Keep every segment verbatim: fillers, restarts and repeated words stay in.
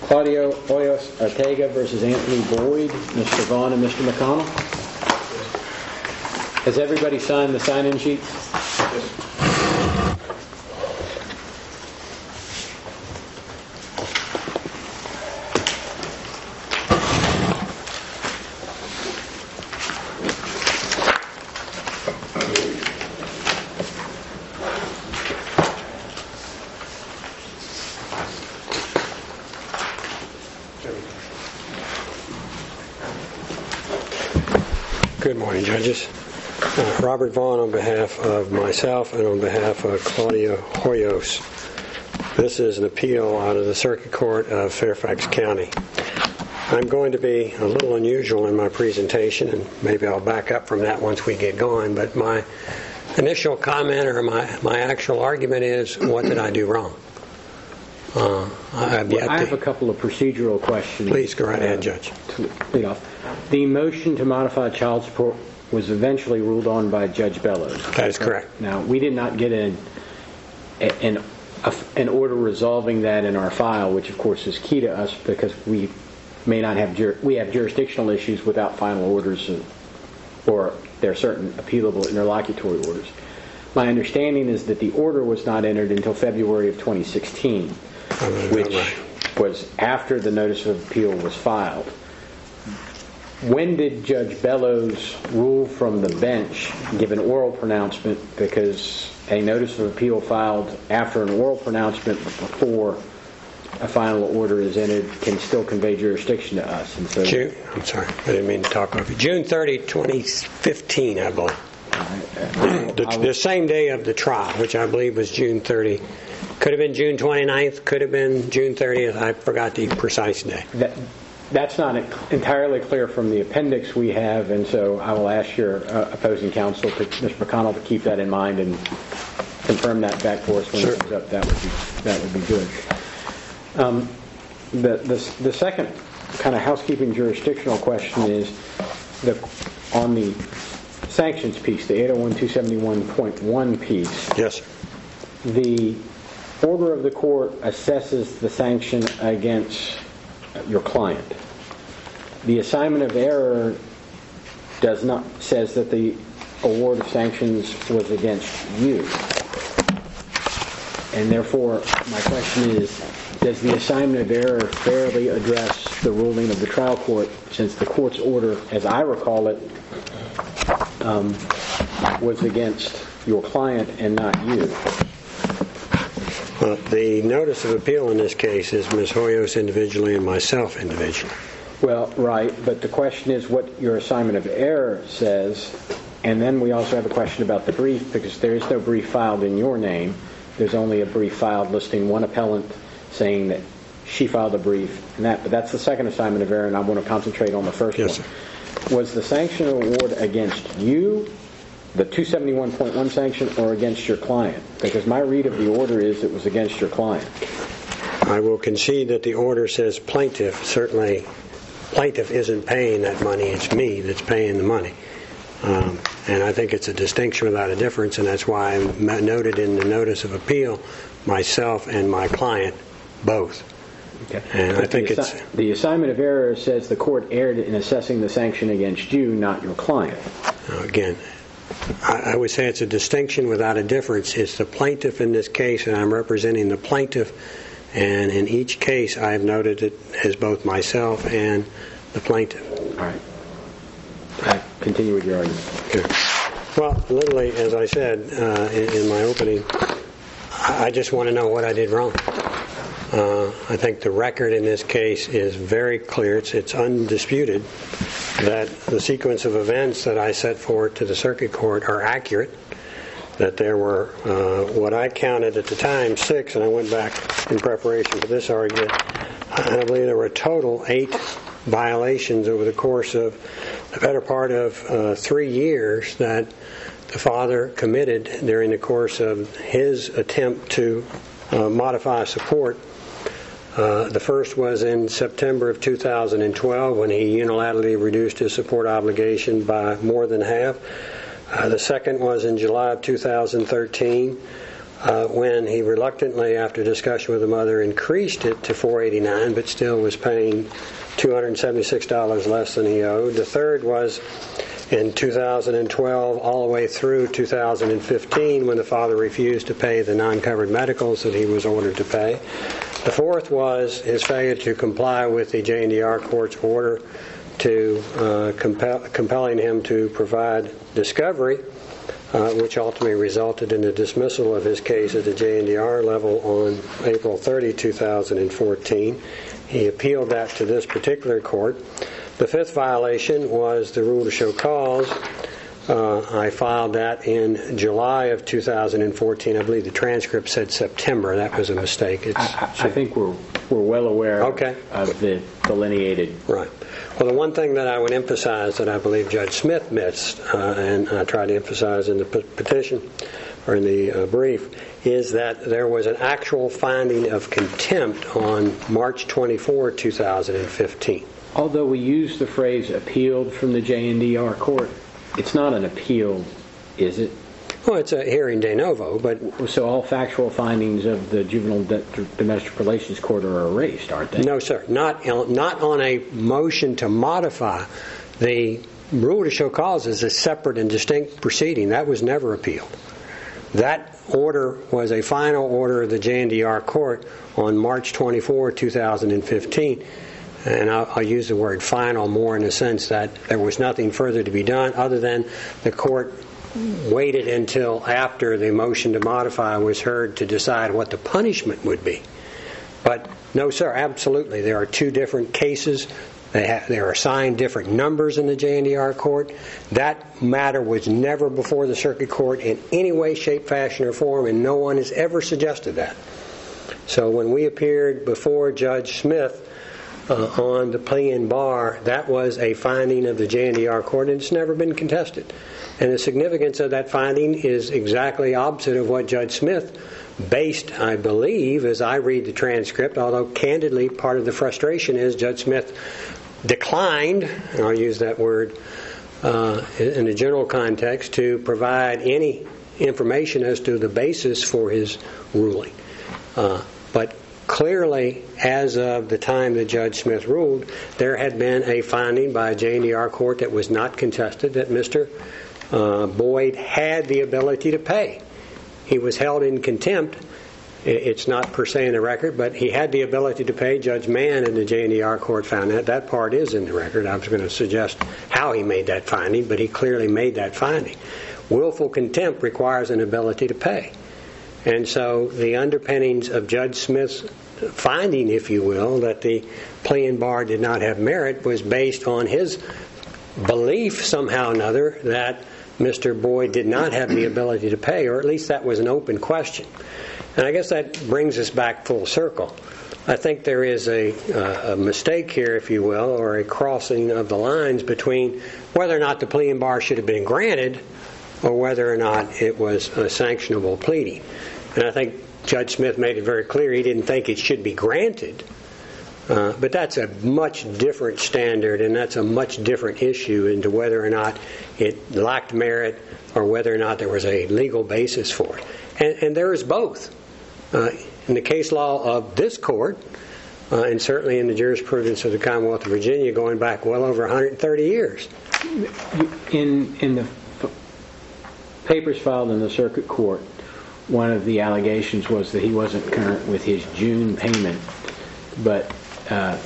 Claudio Hoyos Ortega versus Anthony Boyd. Mister Vaughn and Mister McConnell. Has everybody signed the sign-in sheet? Yes. Good morning, judges. Uh, Robert Vaughn on behalf of myself and on behalf of Claudio Hoyos. This is an appeal out of the Circuit Court of Fairfax County. I'm going to be a little unusual in my presentation, and maybe I'll back up from that once we get going, but my initial comment or my, my actual argument is, what did I do wrong? Uh, I, have well, I to, have a couple of procedural questions. Please go right ahead, uh, Judge. To lead off. The motion to modify child support was eventually ruled on by Judge Bellows. That is correct. Now, we did not get an, an, an order resolving that in our file, which of course is key to us because we may not have jur- we have jurisdictional issues without final orders, or there are certain appealable interlocutory orders. My understanding is that the order was not entered until February of twenty sixteen, which right. was after the notice of appeal was filed. When did Judge Bellows rule from the bench, give an oral pronouncement, because a notice of appeal filed after an oral pronouncement but before a final order is entered can still convey jurisdiction to us? And so, June, I'm sorry, I didn't mean to talk over you. June thirtieth, twenty fifteen, I believe. uh, The, the same day of the trial, which I believe was June thirtieth. Could have been June twenty-ninth, could have been June thirtieth. I forgot the precise day. that, That's not entirely clear from the appendix we have, and so I will ask your uh, opposing counsel, to, Mister McConnell, to keep that in mind and confirm that back for us when Sure. it comes up. That would be that would be good. Um, the, the the second kind of housekeeping jurisdictional question is the on the sanctions piece, the eight oh one two seventy-one point one piece. Yes, sir. The order of the court assesses the sanction against your client. The assignment of error does not says that the award of sanctions was against you, and therefore my question is, does the assignment of error fairly address the ruling of the trial court, since the court's order, as I recall it, um, was against your client and not you? Well, the notice of appeal in this case is Miz Hoyos individually and myself individually. Well, right, but the question is what your assignment of error says, and then we also have a question about the brief, because there is no brief filed in your name. There's only a brief filed listing one appellant saying that she filed a brief, and that, but that's the second assignment of error, and I want to concentrate on the first yes, one. Sir. Was the sanction award against you, the two seventy-one point one sanction, or against your client? Because my read of the order is it was against your client. I will concede that the order says plaintiff. Certainly, plaintiff isn't paying that money. It's me that's paying the money. Um, and I think it's a distinction without a difference, and that's why I noted in the notice of appeal myself and my client both. Okay. And but I think the, it's... The assignment of error says the court erred in assessing the sanction against you, not your client. Again, I, I would say it's a distinction without a difference. It's the plaintiff in this case, and I'm representing the plaintiff. And in each case, I have noted it as both myself and the plaintiff. All right. I continue with your argument. Okay. Well, literally, as I said uh, in, in my opening, I just want to know what I did wrong. Uh, I think the record in this case is very clear. It's, it's undisputed that the sequence of events that I set forward to the circuit court are accurate, that there were uh, what I counted at the time six, and I went back in preparation for this argument, and I believe there were a total eight violations over the course of the better part of uh, three years that the father committed during the course of his attempt to uh, modify support. Uh, the first was in September of two thousand twelve when he unilaterally reduced his support obligation by more than half. Uh, the second was in July of two thousand thirteen uh, when he reluctantly, after discussion with the mother, increased it to four hundred eighty-nine dollars, but still was paying two hundred seventy-six dollars less than he owed. The third was in two thousand twelve all the way through two thousand fifteen, when the father refused to pay the non-covered medicals that he was ordered to pay. The fourth was his failure to comply with the J and D R court's order to uh, compel, compelling him to provide discovery, uh, which ultimately resulted in the dismissal of his case at the J and D R level on April thirtieth, two thousand fourteen. He appealed that to this particular court. The fifth violation was the rule to show cause. Uh, I filed that in July of two thousand fourteen. I believe the transcript said September. That was a mistake. It's, I, I think we're we're well aware okay. of the delineated. Right. Well, the one thing that I would emphasize that I believe Judge Smith missed, uh, and I tried to emphasize in the p- petition or in the uh, brief, is that there was an actual finding of contempt on March twenty-fourth, two thousand fifteen. Although we use the phrase appealed from the J and D R court, it's not an appeal, is it? Well, it's a hearing de novo, but... So all factual findings of the Juvenile D- Domestic Relations Court are erased, aren't they? No, sir. Not, not on a motion to modify. The rule to show cause is a separate and distinct proceeding. That was never appealed. That order was a final order of the J and D R court on March twenty-fourth, two thousand fifteen. And I'll, I'll use the word final more in the sense that there was nothing further to be done other than the court waited until after the motion to modify was heard to decide what the punishment would be. But no, sir, absolutely. There are two different cases. They, have, they are assigned different numbers in the J and D R court. That matter was never before the circuit court in any way, shape, fashion, or form, and no one has ever suggested that. So when we appeared before Judge Smith uh, on the plea in bar, that was a finding of the J and D R court, and it's never been contested. And the significance of that finding is exactly opposite of what Judge Smith based, I believe, as I read the transcript, although candidly part of the frustration is Judge Smith declined, and I'll use that word uh, in a general context, to provide any information as to the basis for his ruling. Uh, but clearly, as of the time that Judge Smith ruled, there had been a finding by a J and D R court that was not contested that Mister Uh, Boyd had the ability to pay. He was held in contempt. It's not per se in the record, but he had the ability to pay. Judge Mann in the J and D R court found that. That part is in the record. I was going to suggest how he made that finding, but he clearly made that finding. Willful contempt requires an ability to pay. And so the underpinnings of Judge Smith's finding, if you will, that the plea in bar did not have merit was based on his belief somehow or another that Mister Boyd did not have the ability to pay, or at least that was an open question. And I guess that brings us back full circle. I think there is a, uh, a mistake here, if you will, or a crossing of the lines between whether or not the plea in bar should have been granted or whether or not it was a sanctionable pleading. And I think Judge Smith made it very clear he didn't think it should be granted. Uh, but that's a much different standard, and that's a much different issue into whether or not it lacked merit or whether or not there was a legal basis for it. And, and there is both. Uh, in the case law of this court, uh, and certainly in the jurisprudence of the Commonwealth of Virginia going back well over one hundred thirty years. In, in the f- papers filed in the circuit court, one of the allegations was that he wasn't current with his June payment, but Uh,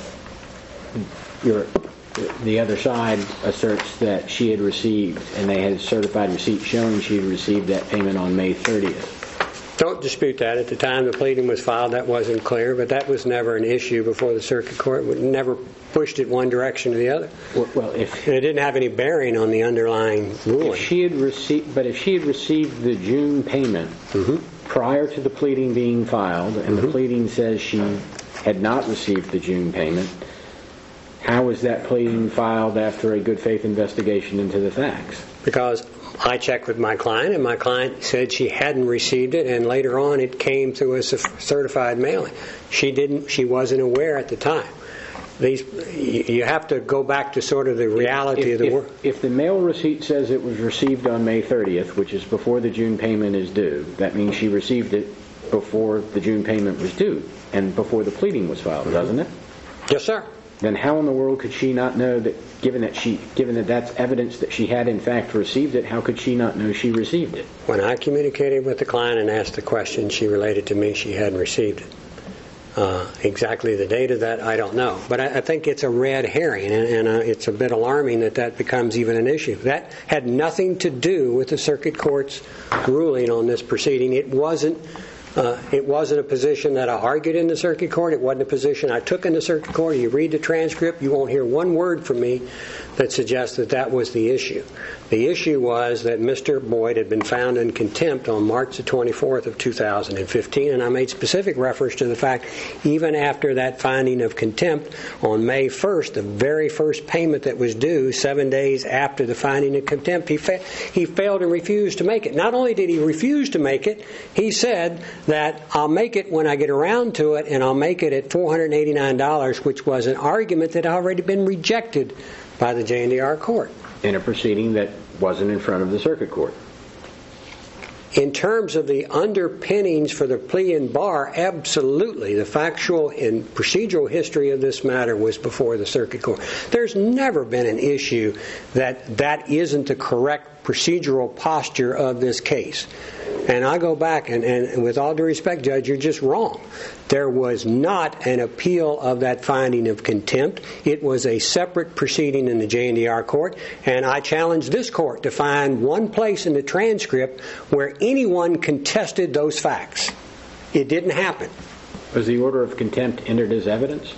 your, the other side asserts that she had received, and they had a certified receipt showing she had received that payment on May thirtieth. Don't dispute that. At the time the pleading was filed, that wasn't clear, but that was never an issue before the circuit court. We never pushed it one direction or the other. Well, well if and it didn't have any bearing on the underlying ruling. If she had received, but if she had received the June payment mm-hmm. prior to the pleading being filed, and mm-hmm. the pleading says she had not received the June payment, how was that pleading filed after a good faith investigation into the facts? Because I checked with my client, and my client said she hadn't received it, and later on it came through as a certified mailing. She didn't. She wasn't aware at the time. these, you have to go back to sort of the reality if, of the if, work. If the mail receipt says it was received on May thirtieth, which is before the June payment is due, that means she received it before the June payment was due and before the pleading was filed, mm-hmm. doesn't it? Yes, sir. Then how in the world could she not know that, given that she, given that that's evidence that she had in fact received it, how could she not know she received it? When I communicated with the client and asked the question, she related to me she hadn't received it. Uh, exactly the date of that, I don't know. But I, I think it's a red herring, and, and uh, it's a bit alarming that that becomes even an issue. That had nothing to do with the circuit court's ruling on this proceeding. It wasn't Uh, it wasn't a position that I argued in the circuit court. It wasn't a position I took in the circuit court. You read the transcript, you won't hear one word from me that suggests that that was the issue. The issue was that Mister Boyd had been found in contempt on March the twenty-fourth of two thousand fifteen, and I made specific reference to the fact even after that finding of contempt on May first, the very first payment that was due, seven days after the finding of contempt, he, fa- he failed and refused to make it. Not only did he refuse to make it, he said that I'll make it when I get around to it, and I'll make it at four hundred eighty-nine dollars, which was an argument that had already been rejected by the J and D R court. In a proceeding that wasn't in front of the circuit court. In terms of the underpinnings for the plea and bar, absolutely. The factual and procedural history of this matter was before the circuit court. There's never been an issue that that isn't the correct procedural posture of this case. And I go back, and, and with all due respect, Judge, you're just wrong. There was not an appeal of that finding of contempt. It was a separate proceeding in the J and D R court, and I challenge this court to find one place in the transcript where anyone contested those facts. It didn't happen. Was the order of contempt entered as evidence?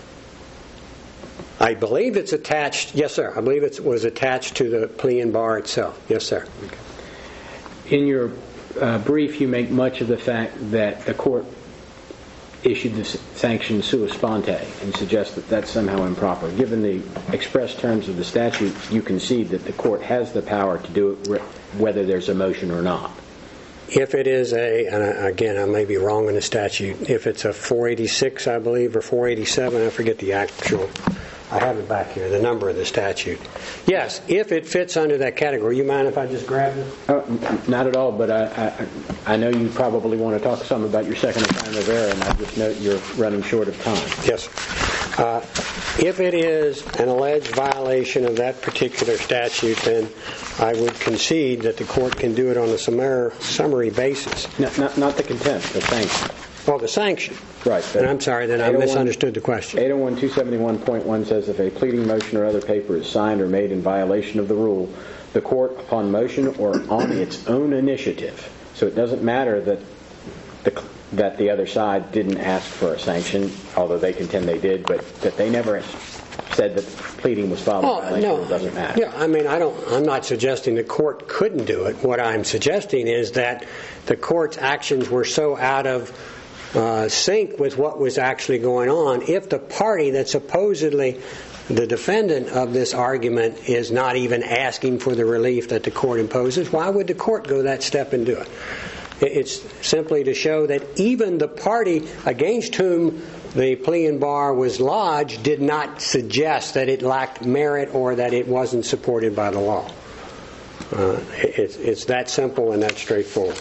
I believe it's attached, yes, sir. I believe it was attached to the plea and bar itself. Yes, sir. Okay. In your uh, brief, you make much of the fact that the court issued the sanction sua sponte and suggest that that's somehow improper. Given the express terms of the statute, you concede that the court has the power to do it whether there's a motion or not. If it is a, and again, I may be wrong in the statute, if it's a four eighty-six, I believe, or four eighty-seven, I forget the actual, I have it back here, the number of the statute. Yes, if it fits under that category. You mind if I just grab it? Oh, not at all, but I, I, I know you probably want to talk some about your second time of error, and I just note you're running short of time. Yes. Uh, if it is an alleged violation of that particular statute, then I would concede that the court can do it on a summary, summary basis. No, not, not the contempt, the sanction. Oh, the sanction. Right. And I'm sorry, then I misunderstood the question. eight oh one two seventy-one point one says if a pleading motion or other paper is signed or made in violation of the rule, the court, upon motion or on its own initiative, so it doesn't matter that the that the other side didn't ask for a sanction, although they contend they did, but that they never said that pleading was filed in oh, violation, no. It doesn't matter. Yeah, I mean, I don't, I'm not suggesting the court couldn't do it. What I'm suggesting is that the court's actions were so out of uh, sync with what was actually going on. If the party that supposedly the defendant of this argument is not even asking for the relief that the court imposes, why would the court go that step and do it? It's simply to show that even the party against whom the plea and bar was lodged did not suggest that it lacked merit or that it wasn't supported by the law. Uh, it's, it's that simple and that straightforward.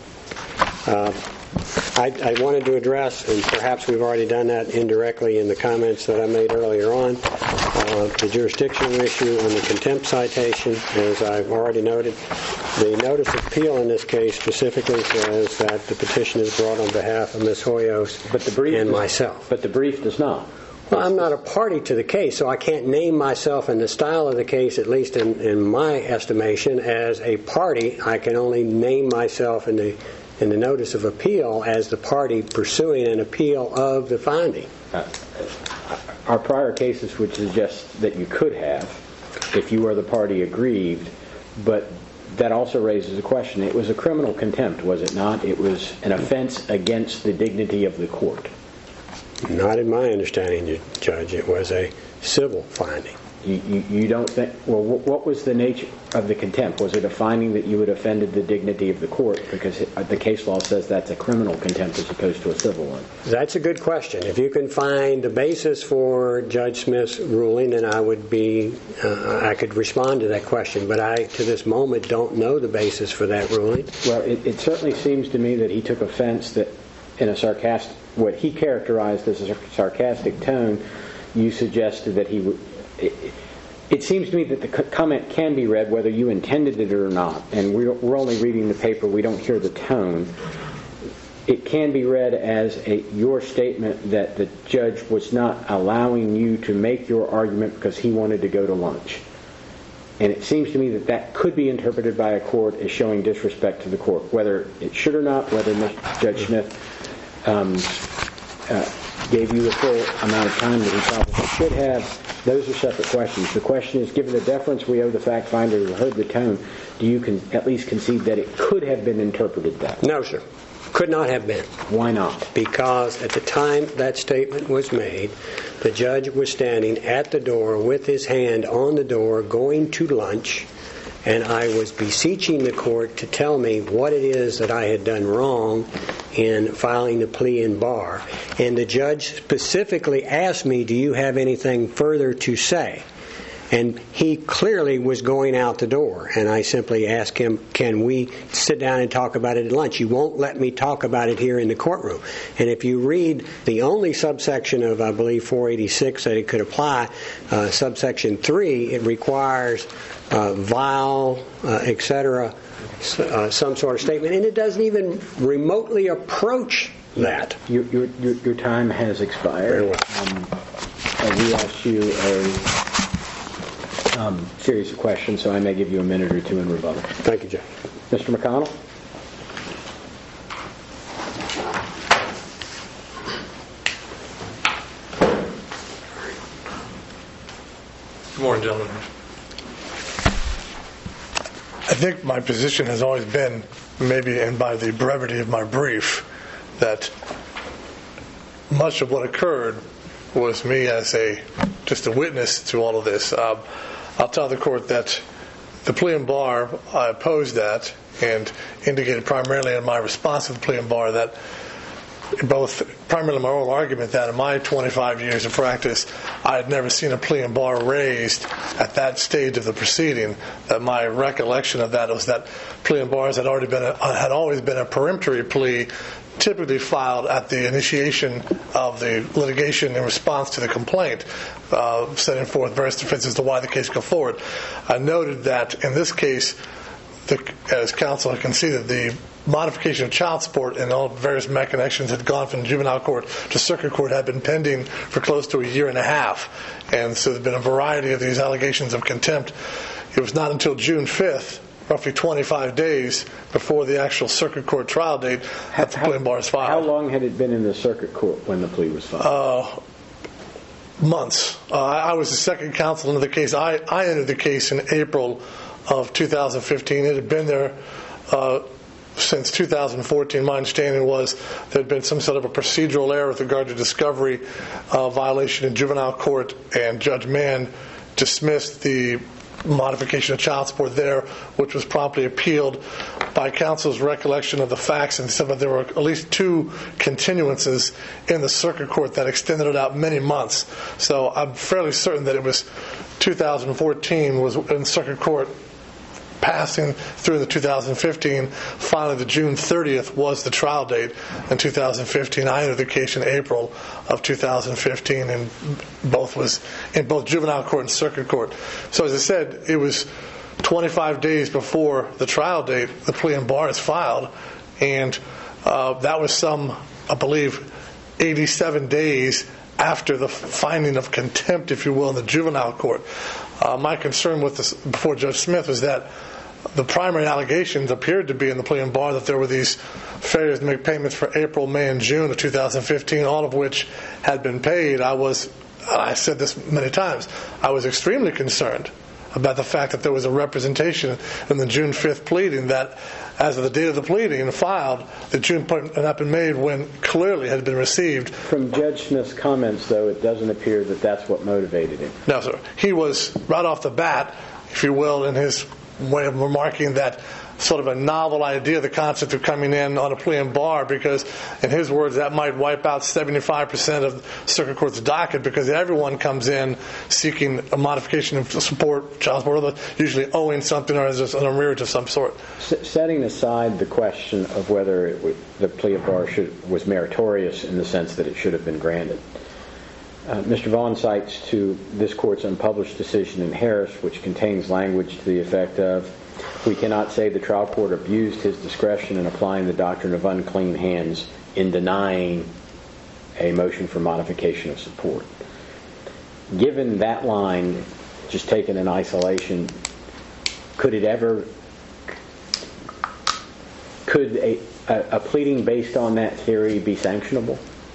Uh, I, I wanted to address, and perhaps we've already done that indirectly in the comments that I made earlier on, uh, the jurisdictional issue and the contempt citation. As I've already noted, the notice of appeal in this case specifically says that the petition is brought on behalf of Miz Hoyos but the brief and does, myself. But the brief does not. Well, I'm not a party to the case, so I can't name myself in the style of the case, at least in, in my estimation, as a party. I can only name myself in the in the notice of appeal as the party pursuing an appeal of the finding. Uh, our prior cases would suggest that you could have, if you are the party aggrieved, but that also raises a question. It was a criminal contempt, was it not? It was an offense against the dignity of the court. Not in my understanding, Judge. It was a civil finding. You, you, you don't think, well, wh- what was the nature of the contempt? Was it a finding that you had offended the dignity of the court? Because it, the case law says that's a criminal contempt as opposed to a civil one. That's a good question. If you can find the basis for Judge Smith's ruling, then I would be, uh, I could respond to that question. But I, to this moment, don't know the basis for that ruling. Well, it, it certainly seems to me that he took offense that in a sarcastic, what he characterized as a sarcastic tone, you suggested that he would. It, it seems to me that the comment can be read whether you intended it or not, and we're, we're only reading the paper, we don't hear the tone. It can be read as a, your statement that the judge was not allowing you to make your argument because he wanted to go to lunch. And it seems to me that that could be interpreted by a court as showing disrespect to the court, whether it should or not, whether Judge Smith um, uh, gave you the full amount of time that he probably should have. Those are separate questions. The question is, given the deference we owe the fact finder who heard the tone, do you can at least concede that it could have been interpreted that way? No, sir. Could not have been. Why not? Because at the time that statement was made, the judge was standing at the door with his hand on the door going to lunch, and I was beseeching the court to tell me what it is that I had done wrong in filing the plea in bar. And the judge specifically asked me, do you have anything further to say? And he clearly was going out the door. And I simply asked him, can we sit down and talk about it at lunch? You won't let me talk about it here in the courtroom. And if you read the only subsection of, I believe, four eighty-six that it could apply, uh, subsection three, it requires uh, vile, uh, et cetera, uh, some sort of statement. And it doesn't even remotely approach that. Your, your, your, your time has expired. Very well. Um, and we asked you a um, series of questions, so I may give you a minute or two in rebuttal. Thank you, Judge. Mister McConnell? Good morning, gentlemen. I think my position has always been, maybe and by the brevity of my brief, that much of what occurred was me as a just a witness to all of this. Um, I'll tell the court that the plea in bar, I opposed that and indicated primarily in my response to the plea in bar that both primarily my oral argument that in my twenty-five years of practice, I had never seen a plea in bar raised at that stage of the proceeding. That my recollection of that was that plea in bars had already been a, had always been a peremptory plea, typically filed at the initiation of the litigation in response to the complaint, uh, setting forth various defenses to why the case go forward. I noted that in this case, the, as counsel had conceded, the modification of child support and all various machinations had gone from juvenile court to circuit court had been pending for close to a year and a half. And so there's been a variety of these allegations of contempt. It was not until June fifth, roughly twenty-five days before the actual circuit court trial date, that the plea in bar is filed. How long had it been in the circuit court when the plea was filed? Uh, months. Uh, I was the second counsel into the case. I, I entered the case in April of two thousand fifteen. It had been there uh, since two thousand fourteen. My understanding was there had been some sort of a procedural error with regard to discovery uh, violation in juvenile court, and Judge Mann dismissed the modification of child support there, which was promptly appealed. By counsel's recollection of the facts, and said that there were at least two continuances in the circuit court that extended it out many months. So I'm fairly certain that it was two thousand fourteen was in circuit court, passing through the two thousand fifteen. Finally, the June thirtieth was the trial date in two thousand fifteen. I entered the case in April of two thousand fifteen, and both was in both juvenile court and circuit court. So as I said, it was twenty-five days before the trial date the plea in bar is filed, and uh, that was some, I believe, eighty-seven days after the finding of contempt, if you will, in the juvenile court. Uh, my concern with this before Judge Smith was that the primary allegations appeared to be in the plea in bar that there were these failures to make payments for April, May, and June of two thousand fifteen, all of which had been paid. I was, I said this many times, I was extremely concerned about the fact that there was a representation in the June fifth pleading that, as of the date of the pleading filed, the June point had not been made when clearly had been received. From Judge Smith's comments, though, it doesn't appear that that's what motivated him. No, sir. He was right off the bat, if you will, in his way of remarking that sort of a novel idea, the concept of coming in on a plea and bar, because in his words that might wipe out seventy-five percent of the circuit court's docket, because everyone comes in seeking a modification of support, child support, usually owing something or as an arrearage of some sort. S- setting aside the question of whether it w- the plea of bar should, was meritorious in the sense that it should have been granted, Uh, Mister Vaughn cites to this court's unpublished decision in Harris, which contains language to the effect of, "We cannot say the trial court abused his discretion in applying the doctrine of unclean hands in denying a motion for modification of support." Given that line, just taken in isolation, could it ever, could a, a, a pleading based on that theory be sanctionable?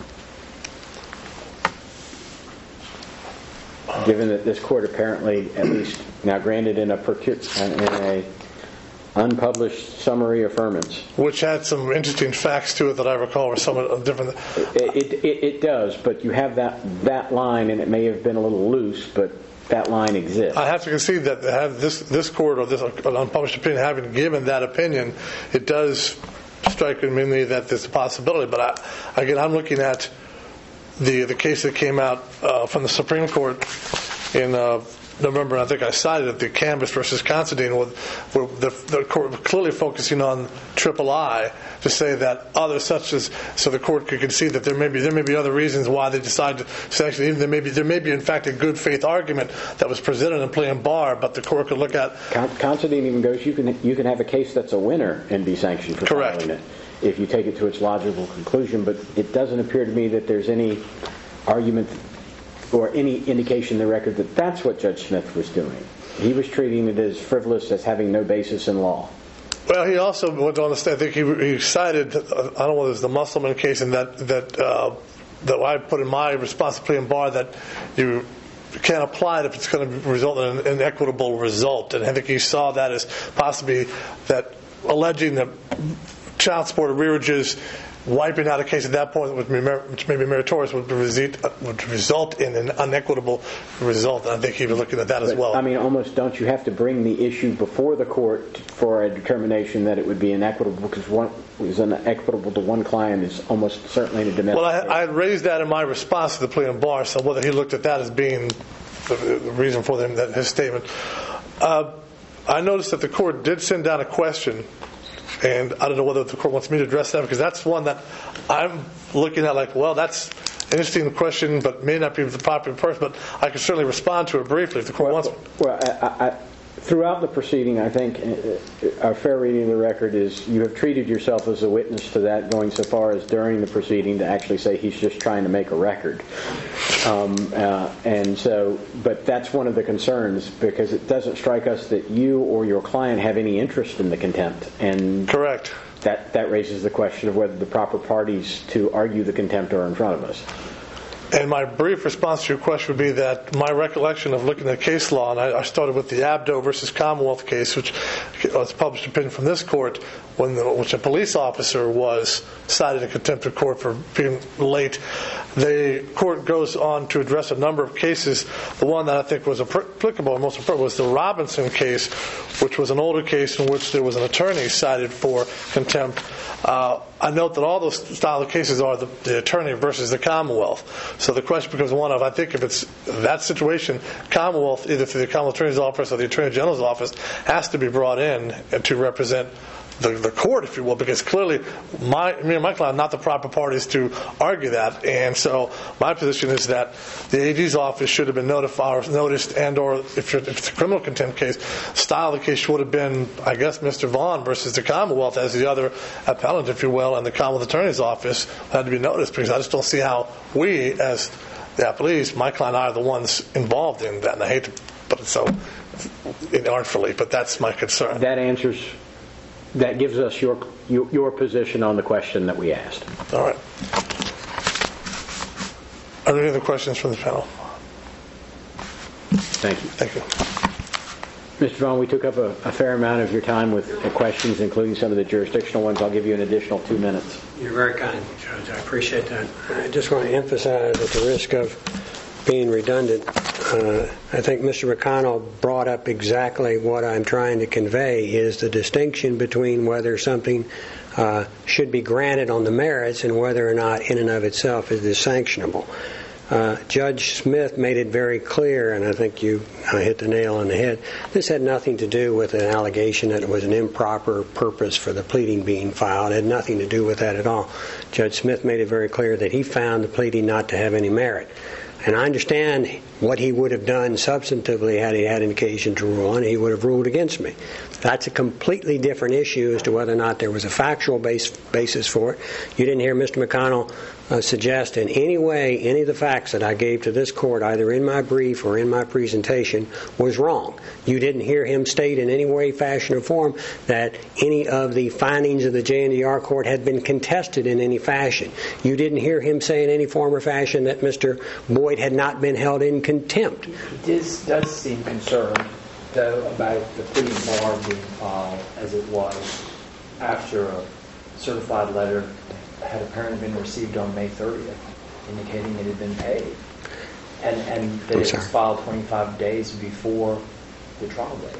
Given that this court apparently, at least now granted in a, in a unpublished summary affirmance, which had some interesting facts to it that I recall were somewhat different. It, it, it does, but you have that that line, and it may have been a little loose, but that line exists. I have to concede that have this this court or this unpublished opinion having given that opinion, it does strike me that there's a possibility. But I, again, I'm looking at the the case that came out uh, from the Supreme Court in uh, November. I think I cited it, the Canvas versus Considine, where, where the, the court was clearly focusing on triple I to say that others such as, so the court could concede that there may be there may be other reasons why they decided to sanction. Even there may be there may be in fact a good faith argument that was presented in plea and bar, but the court could look at. Considine even goes, you can you can have a case that's a winner and be sanctioned for Correct. filing it if you take it to its logical conclusion. But it doesn't appear to me that there's any argument or any indication in the record that that's what Judge Smith was doing. He was treating it as frivolous, as having no basis in law. Well, he also went on to say, I think he, he cited, uh, I don't know whether it was the Musselman case, and that that uh, that I put in my response to plea and bar that you can't apply it if it's going to result in an inequitable result. And I think he saw that as possibly that alleging that child support arrearages, wiping out a case at that point, which may be meritorious, would result in an unequitable result. And I think he was looking at that as But, well. I mean, almost don't you have to bring the issue before the court for a determination that it would be inequitable, because one is inequitable to one client is almost certainly in a domestic Well, I, case. I had raised that in my response to the plea and bar, so whether he looked at that as being the, the reason for them, that his statement. Uh, I noticed that the court did send down a question, and I don't know whether the court wants me to address that, because that's one that I'm looking at like, well, that's an interesting question, but may not be the proper person, but I can certainly respond to it briefly if the court well, wants. Well, I, I, throughout the proceeding, I think a fair reading of the record is you have treated yourself as a witness to that, going so far as during the proceeding to actually say he's just trying to make a record. Um, uh, and so, but that's one of the concerns, because it doesn't strike us that you or your client have any interest in the contempt. And Correct. That, that raises the question of whether the proper parties to argue the contempt are in front of us. And my brief response to your question would be that my recollection of looking at case law, and I, I started with the Abdo versus Commonwealth case, which was published opinion from this court, when the, which a police officer was cited in contempt of court for being late. The court goes on to address a number of cases. The one that I think was applicable and most important was the Robinson case, which was an older case in which there was an attorney cited for contempt. Uh, I note that all those style of cases are the, the attorney versus the Commonwealth. So the question becomes one of, I think if it's that situation, Commonwealth, either through the Commonwealth Attorney's Office or the Attorney General's Office, has to be brought in to represent the, the court, if you will, because clearly my, me and my client are not the proper parties to argue that. And so my position is that the A G's office should have been notified, noticed, and or if, you're, if it's a criminal contempt case, style of the case would have been, I guess, Mister Vaughn versus the Commonwealth as the other appellant, if you will, and the Commonwealth Attorney's Office had to be noticed, because I just don't see how we, as the appellees, my client and I, are the ones involved in that. And I hate to put it so inartfully, but that's my concern. That answers... That gives us your, your your position on the question that we asked. All right. Are there any other questions from the panel? Thank you. Thank you. Mister Vaughn, we took up a, a fair amount of your time with the questions, including some of the jurisdictional ones. I'll give you an additional two minutes. You're very kind, Judge. I appreciate that. I just want to emphasize, at the risk of being redundant, uh, I think Mister McConnell brought up exactly what I'm trying to convey, is the distinction between whether something uh, should be granted on the merits and whether or not in and of itself it is sanctionable. Uh, Judge Smith made it very clear, and I think you uh, hit the nail on the head, this had nothing to do with an allegation that it was an improper purpose for the pleading being filed. It had nothing to do with that at all. Judge Smith made it very clear that he found the pleading not to have any merit. And I understand what he would have done substantively had he had an occasion to rule on. He would have ruled against me. That's a completely different issue as to whether or not there was a factual base, basis for it. You didn't hear Mister McConnell uh, suggest in any way any of the facts that I gave to this court, either in my brief or in my presentation, was wrong. You didn't hear him state in any way, fashion, or form that any of the findings of the J N D R court had been contested in any fashion. You didn't hear him say in any form or fashion that Mister Boyd had not been held in contempt. He does, does seem concerned, though, about the pleading bar being filed as it was after a certified letter had apparently been received on May thirtieth, indicating it had been paid, and, and that I'm it sorry. was filed twenty-five days before the trial date.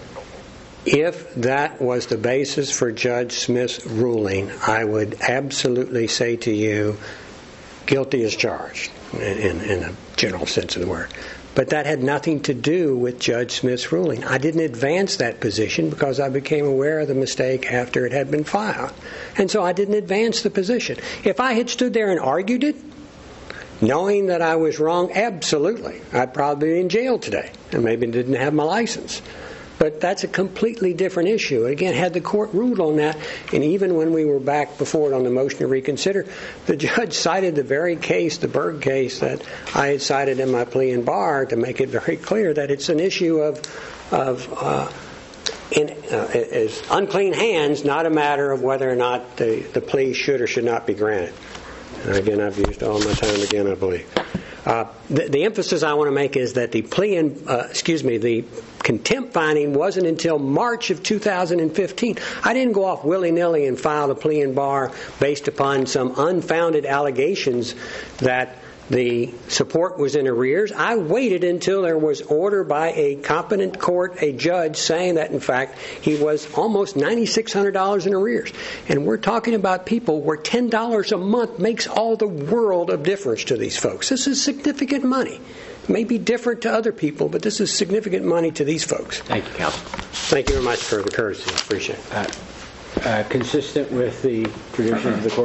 If that was the basis for Judge Smith's ruling, I would absolutely say to you, guilty as charged, in, in, in a general sense of the word. But that had nothing to do with Judge Smith's ruling. I didn't advance that position because I became aware of the mistake after it had been filed. And so I didn't advance the position. If I had stood there and argued it, knowing that I was wrong, absolutely. I'd probably be in jail today and maybe didn't have my license. But that's a completely different issue. Again, had the court ruled on that, and even when we were back before it on the motion to reconsider, the judge cited the very case, the Berg case, that I had cited in my plea in bar to make it very clear that it's an issue of, of uh, in, uh, is unclean hands, not a matter of whether or not the, the plea should or should not be granted. And again, I've used all my time again, I believe. Uh, the, the emphasis I want to make is that the plea in, uh, excuse me, the contempt finding wasn't until March of two thousand fifteen. I didn't go off willy-nilly and file a plea in bar based upon some unfounded allegations that the support was in arrears. I waited until there was order by a competent court, a judge, saying that, in fact, he was almost nine thousand six hundred dollars in arrears. And we're talking about people where ten dollars a month makes all the world of difference to these folks. This is significant money. It may be different to other people, but this is significant money to these folks. Thank you, Counsel. Thank you very much for the courtesy. I appreciate it. Uh, uh, consistent with the traditions of the court,